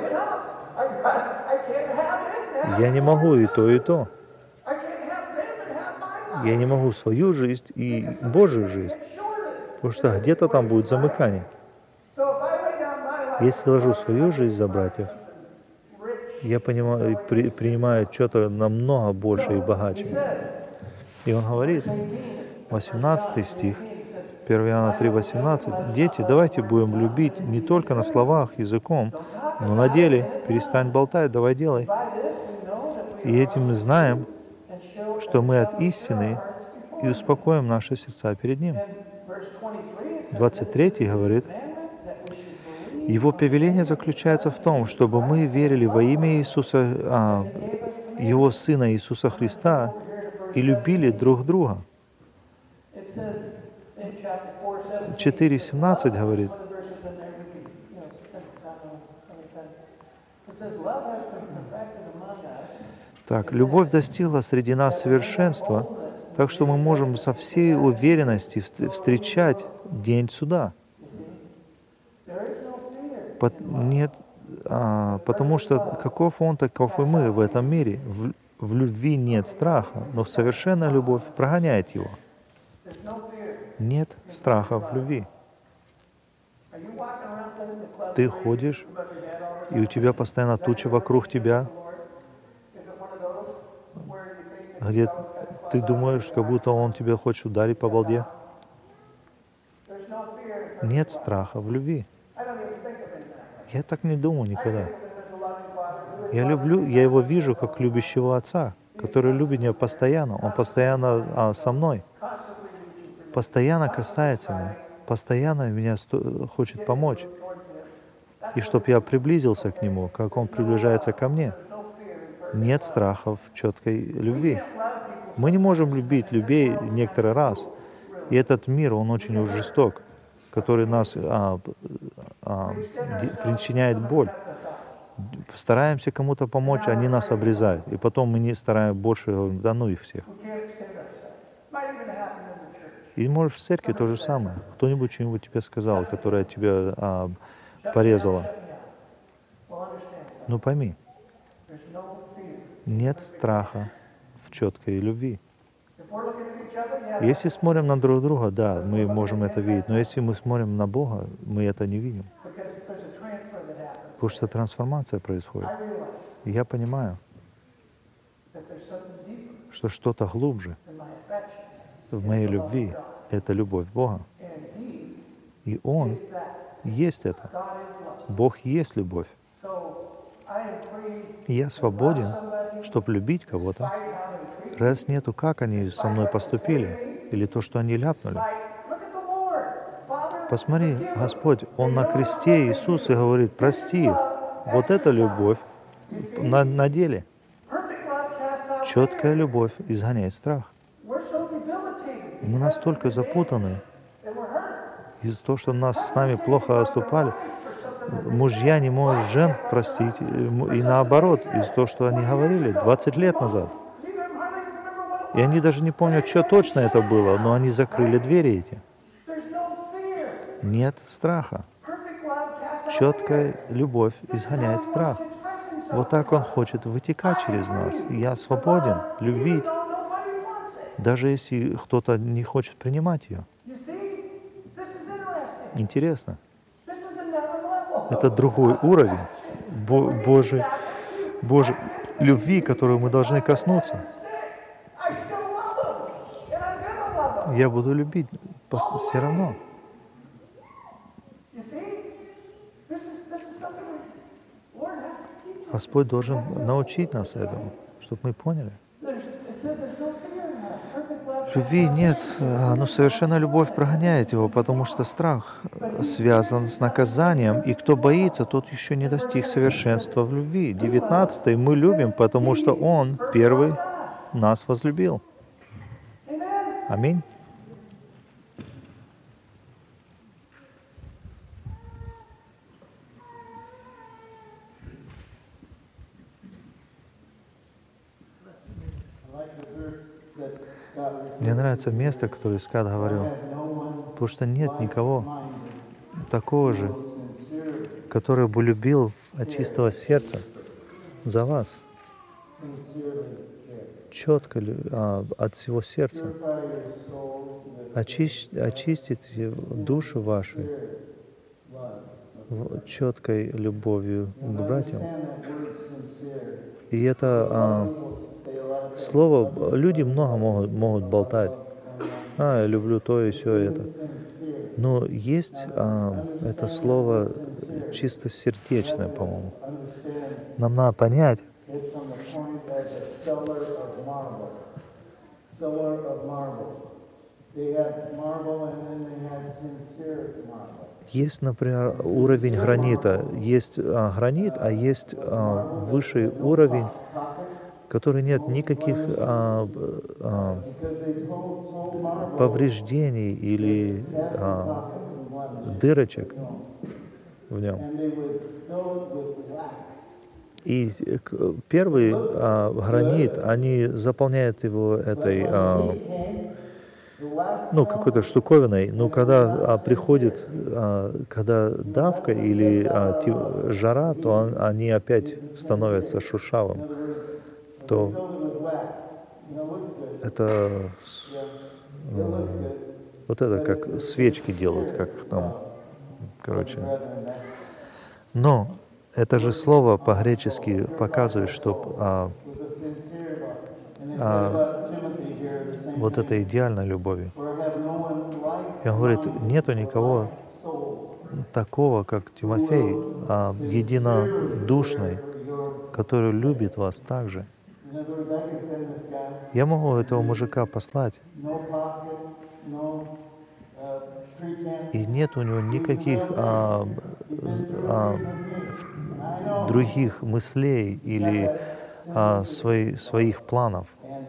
Я не могу и то, и то. Я не могу свою жизнь и Божью жизнь. Потому что где-то там будет замыкание. Если ложу свою жизнь за братьев, я понимаю, принимаю что-то намного больше и богаче. И он говорит, 18 стих, 1 Иоанна 3:18, «Дети, давайте будем любить не только на словах, языком, но на деле. Перестань болтать, давай делай. И этим мы знаем, что мы от истины и успокоим наши сердца перед Ним». 23 говорит, Его повеление заключается в том, чтобы мы верили во имя Иисуса, Его Сына Иисуса Христа и любили друг друга. 4:17 говорит, так, любовь достигла среди нас совершенства, так что мы можем со всей уверенностью встречать день суда. Нет, потому что каков он, таков и мы в этом мире. В любви нет страха, но совершенная любовь прогоняет его. Нет страха в любви. Ты ходишь, и у тебя постоянно туча вокруг тебя, где ты думаешь, как будто он тебя хочет ударить по балде. Нет страха в любви. Я так не думал никогда. Я его вижу как любящего отца, который любит меня постоянно. Он постоянно со мной, постоянно касается меня, постоянно меня хочет помочь. И чтобы я приблизился к нему, как он приближается ко мне. Нет страха в четкой любви. Мы не можем любить людей некоторый раз. И этот мир, он очень жесток, который нас причиняет боль. Стараемся кому-то помочь, они нас обрезают. И потом мы не стараемся больше, говорим, да ну их всех. И может в церкви то же самое. Кто-нибудь что-нибудь тебе сказал, которое тебя порезало. Ну пойми, нет страха в четкой любви. Если смотрим на друг друга, да, мы можем это видеть, но если мы смотрим на Бога, мы это не видим. Потому что трансформация происходит. И я понимаю, что что-то глубже в моей любви — это любовь Бога. И Он есть это. Бог есть любовь. И я свободен, чтобы любить кого-то, раз нету, как они со мной поступили, или то, что они ляпнули. Посмотри, Господь, Он на кресте, Иисус, и говорит, прости. Вот это любовь на деле. Четкая любовь изгоняет страх. Мы настолько запутаны из-за того, что с нами плохо поступали. Мужья не могут жен простить, и наоборот, из-за того, что они говорили 20 лет назад. И они даже не помнят, что точно это было, но они закрыли двери эти. Нет страха. Четкая любовь изгоняет страх. Вот так Он хочет вытекать через нас. Я свободен любить, даже если кто-то не хочет принимать ее. Интересно. Это другой уровень Божьей любви, которую мы должны коснуться. Я буду любить все равно. Господь должен научить нас этому, чтобы мы поняли. Любви нет, но совершенная любовь прогоняет его, потому что страх связан с наказанием, и кто боится, тот еще не достиг совершенства в любви. 19. Мы любим, потому что Он первый нас возлюбил. Аминь. Мне нравится место, которое Скат говорил, потому что нет никого такого же, который бы любил от чистого сердца за вас, четко от всего сердца, очистить душу вашу четкой любовью к братьям. И это слово, люди много могут болтать. Я люблю то и все это. Но есть это слово чистосердечное, по-моему. Нам надо понять. Есть, например, уровень гранита. Есть гранит, а есть высший уровень, который нет никаких повреждений или дырочек в нем. И первый гранит, они заполняют его этой, какой-то штуковиной. Но когда приходит, когда давка или жара, то они опять становятся шершавым. То это вот это как свечки делают, как там, короче. Но это же слово по-гречески показывает, что вот это идеальной любови. И он говорит, нету никого такого, как Тимофей, единодушный, который любит вас так же. Я могу этого мужика послать, и нет у него никаких других мыслей или своих планов.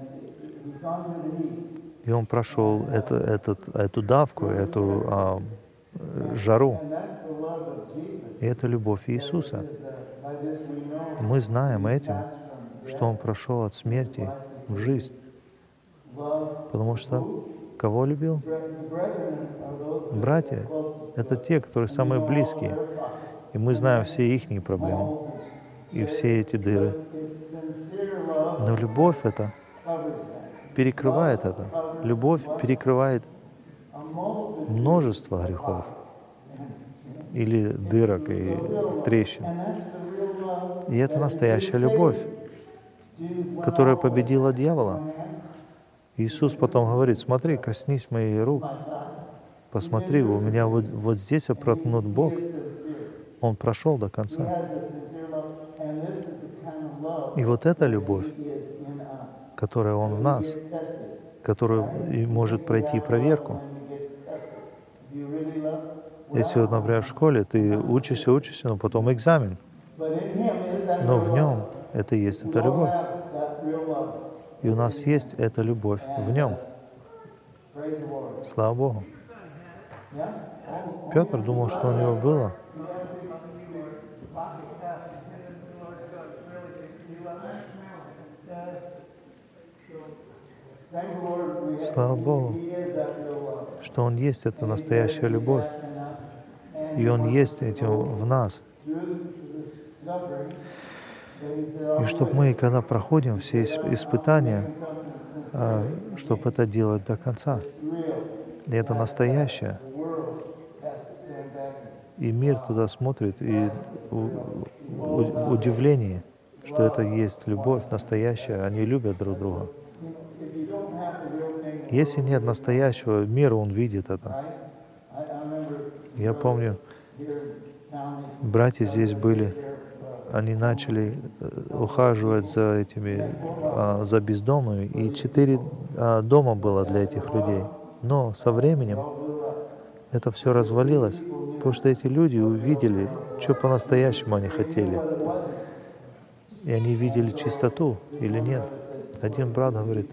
И он прошел эту давку, эту жару. И это любовь Иисуса. Мы знаем этим, что Он прошел от смерти в жизнь. Потому что кого любил? Братья — это те, которые самые близкие. И мы знаем все их проблемы и все эти дыры. Но любовь это перекрывает это. Любовь перекрывает множество грехов или дырок и трещин. И это настоящая любовь, которая победила дьявола. Иисус потом говорит, смотри, коснись моих рук, посмотри, у меня вот здесь проткнут Бог. Он прошел до конца. И вот эта любовь, которая Он в нас, которая может пройти проверку. Если, вот, например, в школе ты учишься, но потом экзамен. Но в нем это есть эта любовь. И у нас есть эта любовь в нем. Слава Богу. Петр думал, что у него было. Слава Богу, что Он есть, это настоящая любовь. И Он есть этим в нас. И чтобы мы, когда проходим все испытания, чтобы это делать до конца. И это настоящее. И мир туда смотрит, и удивление, что это есть любовь настоящая, они любят друг друга. Если нет настоящего мира, он видит это. Я помню, братья здесь были, они начали ухаживать за за бездомными, и 4 дома было для этих людей. Но со временем это все развалилось, потому что эти люди увидели, что по-настоящему они хотели. И они видели чистоту или нет. Один брат говорит,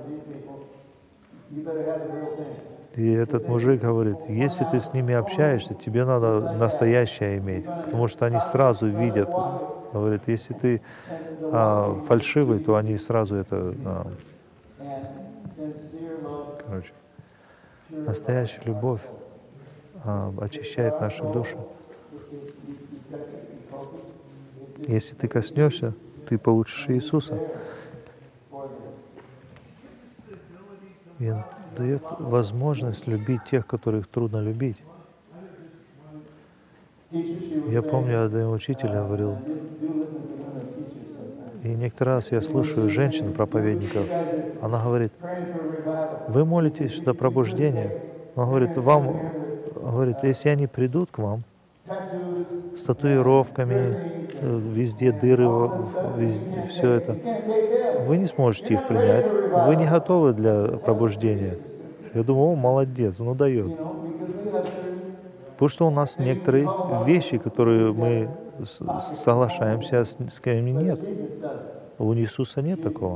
и этот мужик говорит, если ты с ними общаешься, тебе надо настоящее иметь, потому что они сразу видят. Говорит, если ты фальшивый, то они сразу это... Короче, настоящая любовь очищает наши души. Если ты коснешься, ты получишь Иисуса. И Он дает возможность любить тех, которых трудно любить. Я помню, один учитель говорил, и некоторый раз я слушаю женщин-проповедников, она говорит, вы молитесь за пробуждение. Он говорит, если они придут к вам с татуировками, везде дыры, везде, все это, вы не сможете их принять, вы не готовы для пробуждения. Я думаю, молодец, дает. Потому что у нас некоторые вещи, которые мы соглашаемся, а с кем нет. У Иисуса нет такого.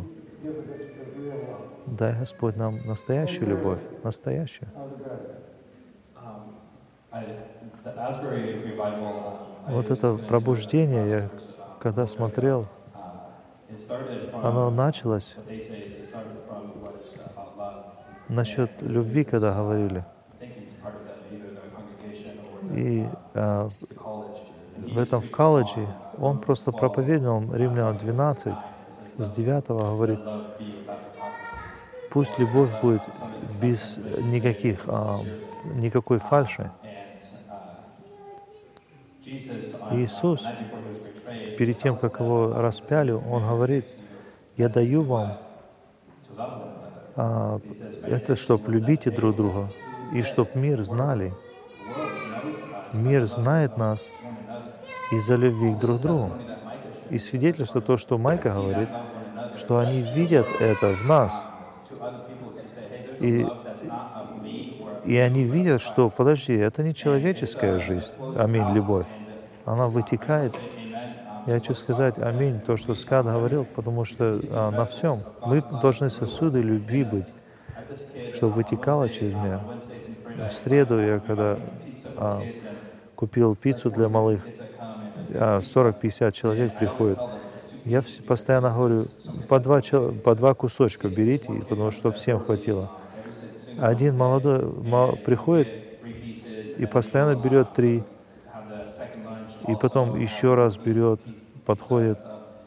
Дай, Господь, нам настоящую любовь, настоящую. Вот это пробуждение, я когда смотрел, оно началось насчет любви, когда говорили. И в колледже он просто проповедовал Римлянам 12, с 9 говорит, пусть любовь будет без никакой фальши. Иисус, перед тем, как его распяли, он говорит, я даю вам это, чтобы любите друг друга, и чтобы мир знали. Мир знает нас из-за любви друг к другу. И свидетельство то, что Майка говорит, что они видят это в нас. И они видят, что, подожди, это не человеческая жизнь, аминь, любовь. Она вытекает. Я хочу сказать, аминь, то, что Скат говорил, потому что на всем мы должны сосуды любви быть, чтобы вытекало через меня. В среду я когда купил пиццу для малых, 40-50 человек приходят. Я постоянно говорю, по два кусочка берите, потому что всем хватило. Один молодой приходит и постоянно берет 3, и потом еще раз берет, подходит.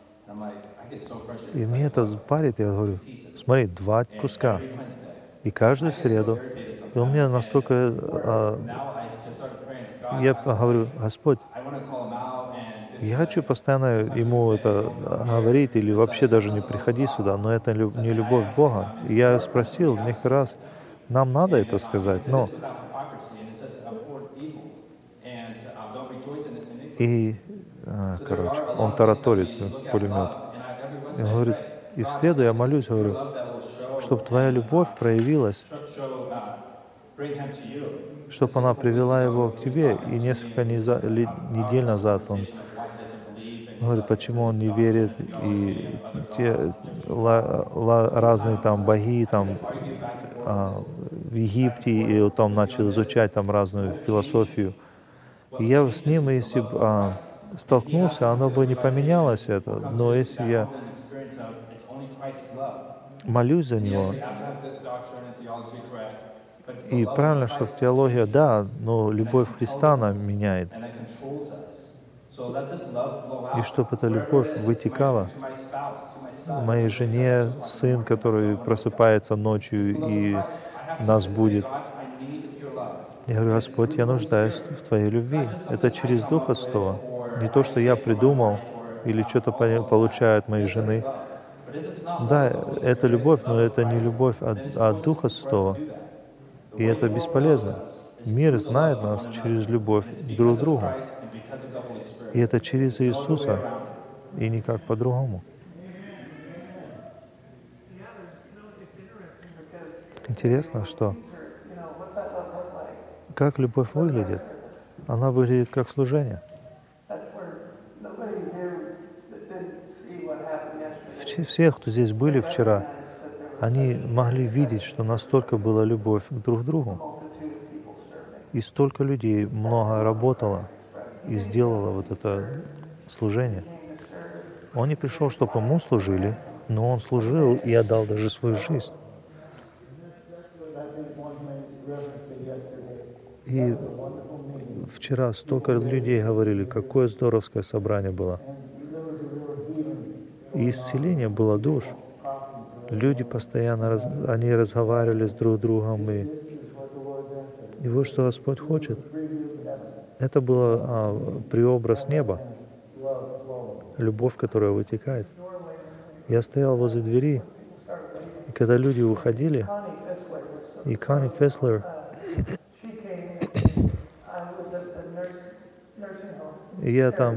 И мне это парит, я говорю, смотри, 2 куска. И каждую среду. И у меня настолько... я говорю, Господь, я хочу постоянно ему это говорить или вообще даже не приходи сюда, но это не любовь Бога. И я спросил некоторый раз, нам надо это сказать, но... И, короче, он тараторит пулемет. И говорит, и в среду я молюсь, говорю, чтобы твоя любовь проявилась, чтобы она привела его к тебе. И несколько недель назад он говорит, почему он не верит, и те разные там боги там в Египте, и он там начал изучать там разную философию. И я с ним, если бы столкнулся, оно бы не поменялось это. Но если я молюсь за него, и правильно, что теология, да, но любовь Христа она меняет. И чтобы эта любовь вытекала моей жене, сын, который просыпается ночью и нас будет. Я говорю, Господь, я нуждаюсь в Твоей любви. Это через Духа Святого. Не то, что я придумал или что-то получаю от моей жены. Да, это любовь, но это не любовь от Духа Святого. И это бесполезно. Мир знает нас через любовь друг к другу. И это через Иисуса, и никак по-другому. Интересно, что как любовь выглядит? Она выглядит как служение. Все, кто здесь были вчера, они могли видеть, что настолько была любовь друг к другу. И столько людей много работало и сделало вот это служение. Он не пришел, чтобы ему служили, но он служил и отдал даже свою жизнь. И вчера столько людей говорили, какое здоровское собрание было. И исцеление было душ. Люди постоянно они разговаривали с друг другом. И вот что Господь хочет. Это был преобраз неба. Любовь, которая вытекает. Я стоял возле двери, и когда люди уходили, и Connie Fessler, и я там,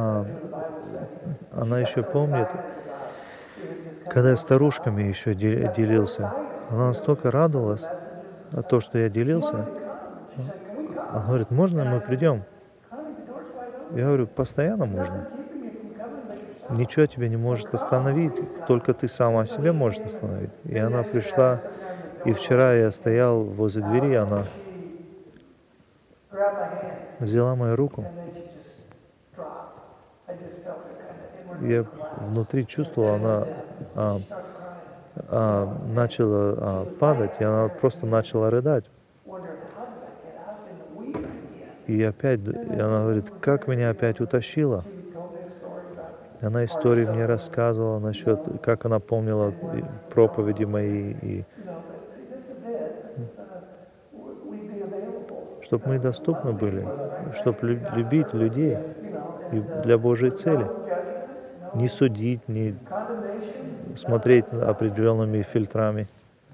она еще помнит, когда я с старушками еще делился, она настолько радовалась от того, что я делился. Он говорит, можно мы придем? Я говорю, постоянно можно. Ничего тебя не может остановить, только ты сама себя можешь остановить. И она пришла, и вчера я стоял возле двери, она взяла мою руку. Я внутри чувствовал, она начала падать, и она просто начала рыдать. И она говорит, как меня опять утащила. Она истории мне рассказывала насчет, как она помнила проповеди мои, и чтобы мы доступны были, чтобы любить людей и для Божьей цели. Не судить, не смотреть определенными фильтрами.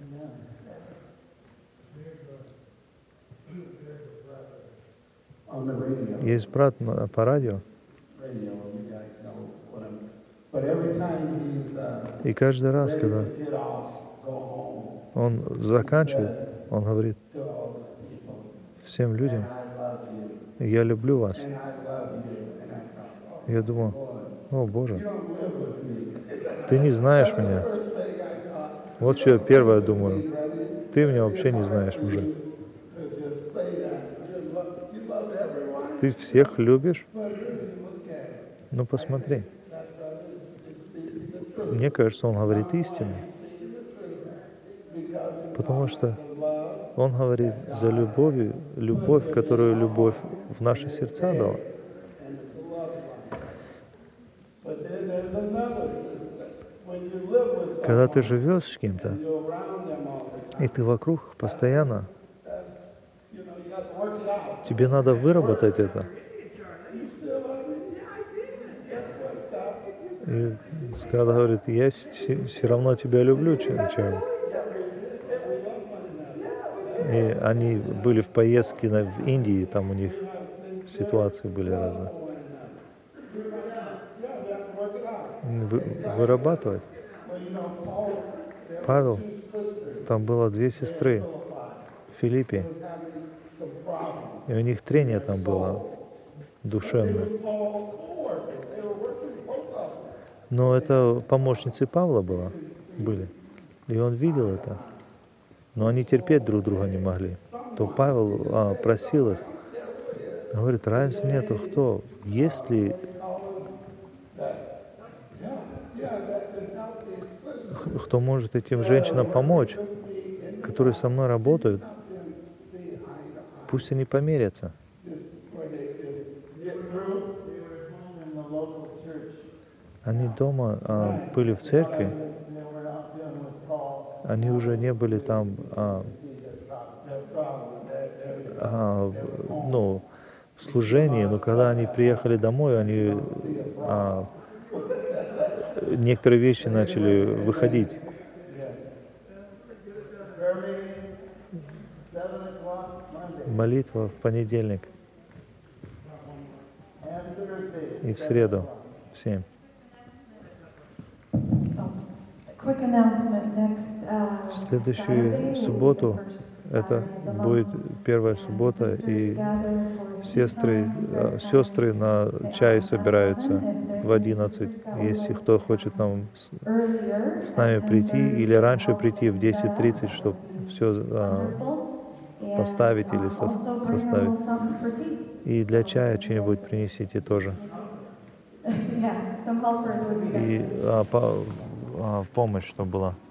Есть брат по радио, и каждый раз, когда он заканчивает, он говорит всем людям, я люблю вас. Я думаю, о Боже, ты не знаешь меня. Вот что я первое думаю. Ты меня вообще не знаешь уже. Ты всех любишь? Ну посмотри. Мне кажется, он говорит истину. Потому что он говорит за любовь, которую любовь в наши сердца дала. Когда ты живешь с кем-то, и ты вокруг постоянно, тебе надо выработать это. И Скат говорит, я все равно тебя люблю, чем. И они были в поездке в Индии, там у них ситуации были разные. Вырабатывать. Павел, там было 2 сестры в Филиппе, и у них трение там было душевное. Но это помощницы Павла были, и он видел это. Но они терпеть друг друга не могли. То Павел просил их, говорит, разницы нету, кто, если кто может этим женщинам помочь, которые со мной работают, пусть они помирятся. Они дома были в церкви, они уже не были там в служении, но когда они приехали домой, они некоторые вещи начали выходить. Молитва в понедельник и в среду в 7. В следующую субботу, это будет первая суббота, и сестры на чай собираются в 11. Если кто хочет с нами прийти или раньше прийти в 10:30, чтобы все поставить или составить. И для чая что-нибудь принесите тоже. И помощь, чтобы была.